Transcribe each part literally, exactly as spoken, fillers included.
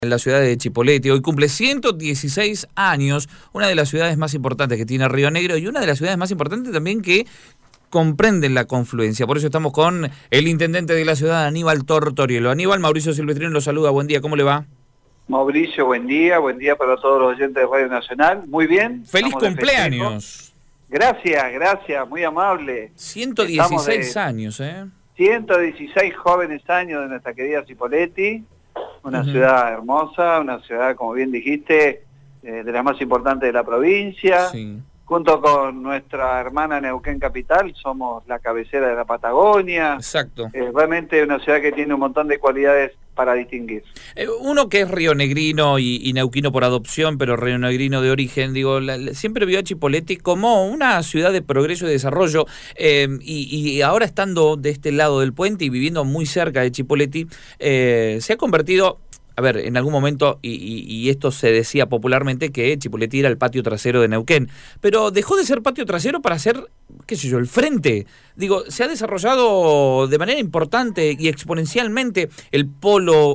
En la ciudad de Chipoleti. Hoy cumple ciento dieciséis años, una de las ciudades más importantes que tiene Río Negro y una de las ciudades más importantes también que comprenden la confluencia. Por eso estamos con el intendente de la ciudad, Aníbal Tortorielo. Aníbal, Mauricio Silvestrino lo saluda. Buen día, ¿cómo le va? Mauricio, buen día, buen día para todos los oyentes de Radio Nacional. Muy bien. ¡Feliz cumpleaños! Gracias, gracias, muy amable. ciento dieciséis años, ¿eh? ciento dieciséis jóvenes años de nuestra querida Chipoleti. Una uh-huh. ciudad hermosa, una ciudad, como bien dijiste, eh, de las más importantes de la provincia. Sí. Junto con nuestra hermana Neuquén Capital, somos la cabecera de la Patagonia. Exacto. Eh, realmente una ciudad que tiene un montón de cualidades para distinguir. Eh, uno que es rionegrino y, y neuquino por adopción, pero rionegrino de origen, digo, la, la, siempre vio a Chipoleti como una ciudad de progreso y desarrollo, eh, y, y ahora estando de este lado del puente y viviendo muy cerca de Chipoleti, eh, se ha convertido... A ver, en algún momento, y, y, y esto se decía popularmente, que Chipoleti era el patio trasero de Neuquén, pero dejó de ser patio trasero para ser, qué sé yo, el frente. Digo, se ha desarrollado de manera importante y exponencialmente el polo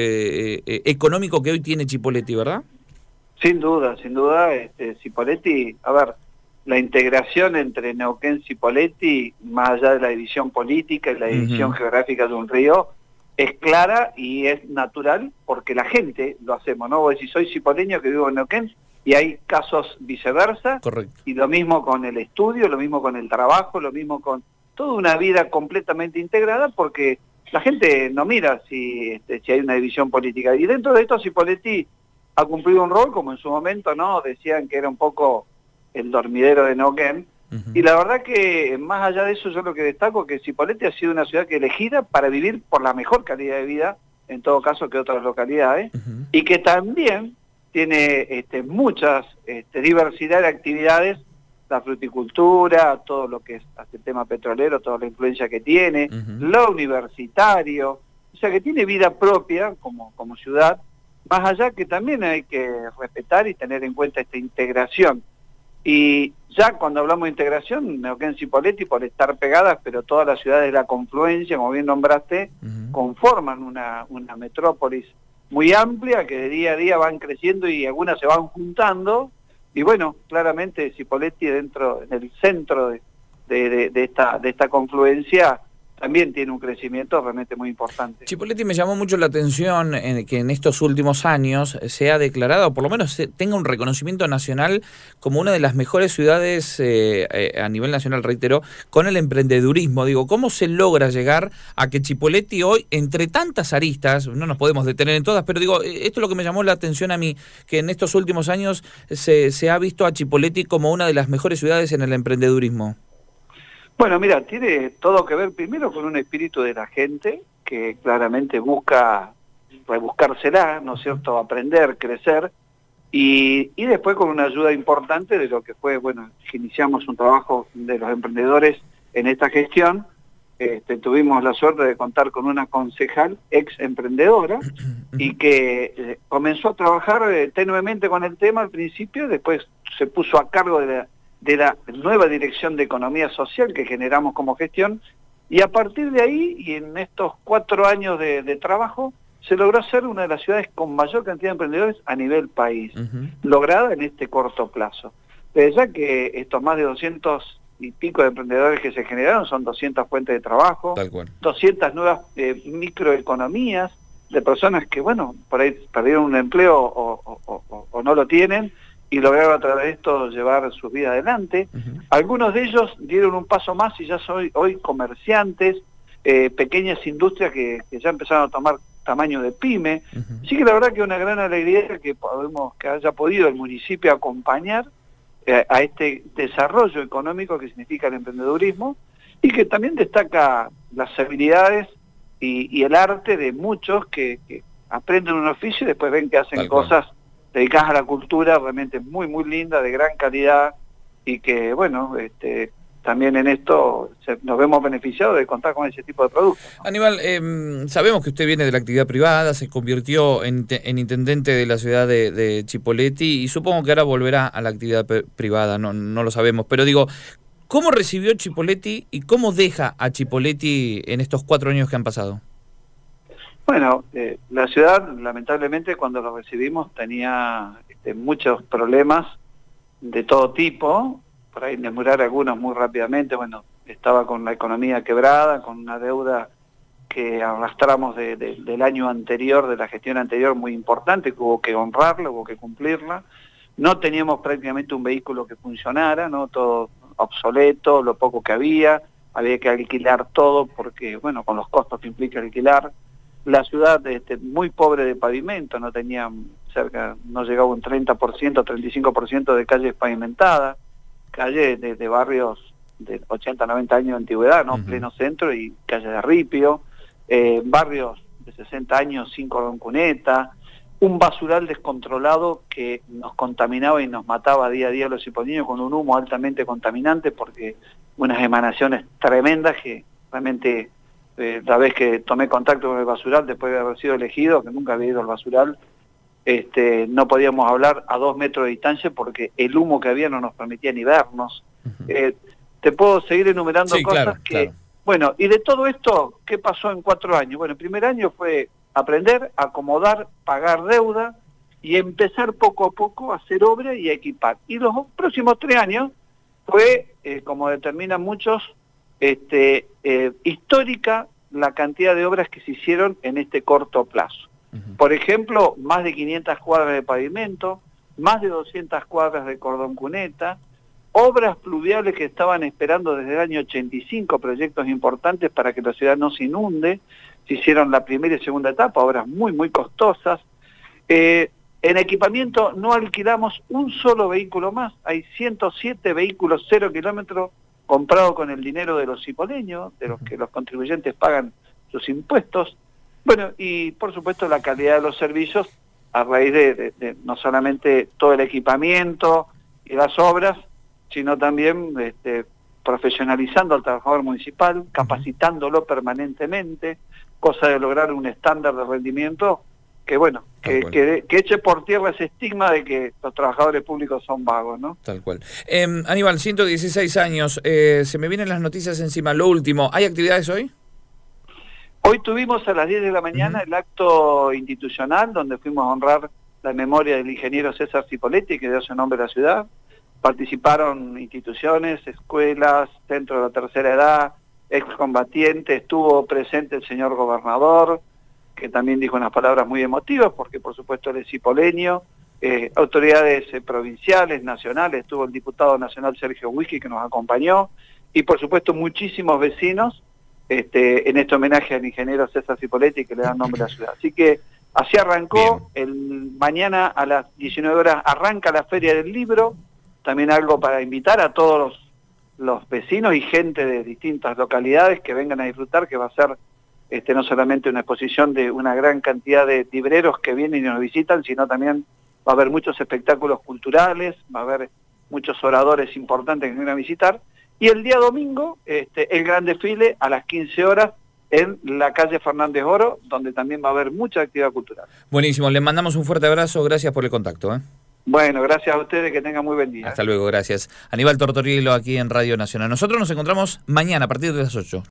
eh, eh, económico que hoy tiene Chipoleti, ¿verdad? Sin duda, sin duda, este, Chipoleti, a ver, la integración entre Neuquén y Chipoleti, más allá de la división política y la división uh-huh. geográfica de un río, es clara y es natural porque la gente lo hacemos, ¿no? Vos decís, soy cipoleño que vivo en Neuquén y hay casos viceversa. Correcto. Y lo mismo con el estudio, lo mismo con el trabajo, lo mismo con toda una vida completamente integrada porque la gente no mira si, este, si hay una división política. Y dentro de esto Chipoleti ha cumplido un rol, como en su momento, ¿no? Decían que era un poco el dormidero de Neuquén. Y la verdad que, más allá de eso, yo lo que destaco es que Chipoleti ha sido una ciudad que elegida para vivir por la mejor calidad de vida, en todo caso que otras localidades, uh-huh. y que también tiene este, muchas este, diversidad de actividades, la fruticultura, todo lo que es el tema petrolero, toda la influencia que tiene, uh-huh. lo universitario, o sea que tiene vida propia como, como ciudad, más allá que también hay que respetar y tener en cuenta esta integración. Y ya cuando hablamos de integración, Neuquén y Chipoleti, por estar pegadas, pero todas las ciudades de la confluencia, como bien nombraste, uh-huh. conforman una, una metrópolis muy amplia que de día a día van creciendo y algunas se van juntando. Y bueno, claramente Chipoleti dentro, en el centro de, de, de, de, esta, de esta confluencia, también tiene un crecimiento realmente muy importante. Chipoleti me llamó mucho la atención en que en estos últimos años se ha declarado, o por lo menos se tenga un reconocimiento nacional como una de las mejores ciudades eh, eh, a nivel nacional, reitero, con el emprendedurismo. Digo, ¿cómo se logra llegar a que Chipoleti hoy, entre tantas aristas, no nos podemos detener en todas, pero digo, esto es lo que me llamó la atención a mí, que en estos últimos años se, se ha visto a Chipoleti como una de las mejores ciudades en el emprendedurismo? Bueno, mira, tiene todo que ver primero con un espíritu de la gente que claramente busca rebuscársela, ¿no es cierto?, aprender, crecer, y, y después con una ayuda importante de lo que fue, bueno, que iniciamos un trabajo de los emprendedores en esta gestión. Este, tuvimos la suerte de contar con una concejal ex emprendedora y que eh, comenzó a trabajar eh, tenuemente con el tema al principio, después se puso a cargo de la de la nueva Dirección de Economía Social que generamos como gestión, y a partir de ahí, y en estos cuatro años de, de trabajo, se logró ser una de las ciudades con mayor cantidad de emprendedores a nivel país, uh-huh. lograda en este corto plazo. Desde ya que estos más de doscientos y pico de emprendedores que se generaron son doscientas fuentes de trabajo, Tal cual. doscientas nuevas eh, microeconomías de personas que, bueno, por ahí perdieron un empleo o, o, o, o no lo tienen, y lograron a través de esto llevar su vida adelante. Uh-huh. Algunos de ellos dieron un paso más y ya son hoy comerciantes, eh, pequeñas industrias que, que ya empezaron a tomar tamaño de pyme. Uh-huh. Así que la verdad que es una gran alegría que podemos que haya podido el municipio acompañar eh, a este desarrollo económico que significa el emprendedurismo y que también destaca las habilidades y, y el arte de muchos que, que aprenden un oficio y después ven que hacen Tal cosas cual. dedicadas a la cultura realmente muy, muy linda, de gran calidad, y que, bueno, este, también en esto se, nos vemos beneficiados de contar con ese tipo de productos, ¿no? Aníbal, eh, sabemos que usted viene de la actividad privada, se convirtió en, en intendente de la ciudad de, de Chipoleti, y supongo que ahora volverá a la actividad privada, no, no lo sabemos, pero digo, ¿cómo recibió Chipoleti y cómo deja a Chipoleti en estos cuatro años que han pasado? Bueno, eh, la ciudad, lamentablemente, cuando lo recibimos tenía este, muchos problemas de todo tipo, por ahí enumerar algunos muy rápidamente. Bueno, estaba con la economía quebrada, con una deuda que arrastramos de, de, del año anterior, de la gestión anterior, muy importante, que hubo que honrarla, hubo que cumplirla. No teníamos prácticamente un vehículo que funcionara, ¿no? Todo obsoleto, lo poco que había, había que alquilar todo porque, bueno, con los costos que implica alquilar. La ciudad este, muy pobre de pavimento, no tenía cerca, no llegaba un treinta por ciento, treinta y cinco por ciento de calles pavimentadas, calles de, de barrios de ochenta, noventa años de antigüedad, ¿no? Uh-huh. Pleno centro y calle de ripio, eh, barrios de sesenta años sin cordón cuneta, un basural descontrolado que nos contaminaba y nos mataba día a día a los cipoleños con un humo altamente contaminante, porque unas emanaciones tremendas que realmente... Eh, la vez que tomé contacto con el basural después de haber sido elegido, que nunca había ido al basural, este, no podíamos hablar a dos metros de distancia porque el humo que había no nos permitía ni vernos. Uh-huh. eh, te puedo seguir enumerando sí, cosas claro, que... Claro. Bueno, y de todo esto, ¿qué pasó en cuatro años? Bueno, el primer año fue aprender, acomodar, pagar deuda y empezar poco a poco a hacer obra y a equipar. Y los próximos tres años fue, eh, como determinan muchos, Este, eh, histórica la cantidad de obras que se hicieron en este corto plazo. Uh-huh. Por ejemplo, más de quinientas cuadras de pavimento, más de doscientas cuadras de cordón cuneta, obras pluviales que estaban esperando desde el año ochenta y cinco, proyectos importantes para que la ciudad no se inunde, se hicieron la primera y segunda etapa, obras muy, muy costosas. Eh, en equipamiento no alquilamos un solo vehículo más, hay ciento siete vehículos cero kilómetros comprado con el dinero de los cipoleños, de los que los contribuyentes pagan sus impuestos. Bueno, y por supuesto la calidad de los servicios a raíz de, de, de no solamente todo el equipamiento y las obras, sino también este, profesionalizando al trabajador municipal, capacitándolo permanentemente, cosa de lograr un estándar de rendimiento que, bueno, que, que, que eche por tierra ese estigma de que los trabajadores públicos son vagos, ¿no? Tal cual. Eh, Aníbal, ciento dieciséis años, eh, se me vienen las noticias encima. Lo último, ¿hay actividades hoy? Hoy tuvimos a las diez de la mañana uh-huh. el acto institucional, donde fuimos a honrar la memoria del ingeniero César Cipoletti, que dio su nombre a la ciudad. Participaron instituciones, escuelas, centro de la tercera edad, excombatientes, estuvo presente el señor gobernador, que también dijo unas palabras muy emotivas, porque por supuesto él es cipoleño, eh, autoridades eh, provinciales, nacionales, estuvo el diputado nacional Sergio Whisky que nos acompañó, y por supuesto muchísimos vecinos este, en este homenaje al ingeniero César Cipoletti que le da nombre a la ciudad. Así que así arrancó. Bien. El mañana a las diecinueve horas arranca la Feria del Libro, también algo para invitar a todos los, los vecinos y gente de distintas localidades que vengan a disfrutar, que va a ser Este, no solamente una exposición de una gran cantidad de libreros que vienen y nos visitan, sino también va a haber muchos espectáculos culturales, va a haber muchos oradores importantes que vienen a visitar, y el día domingo este, el gran desfile a las quince horas en la calle Fernández Oro, donde también va a haber mucha actividad cultural. Buenísimo, le mandamos un fuerte abrazo, gracias por el contacto. ¿eh? Bueno, gracias a ustedes, que tengan muy buen día. Hasta luego, gracias. Aníbal Tortorello aquí en Radio Nacional. Nosotros nos encontramos mañana a partir de las ocho.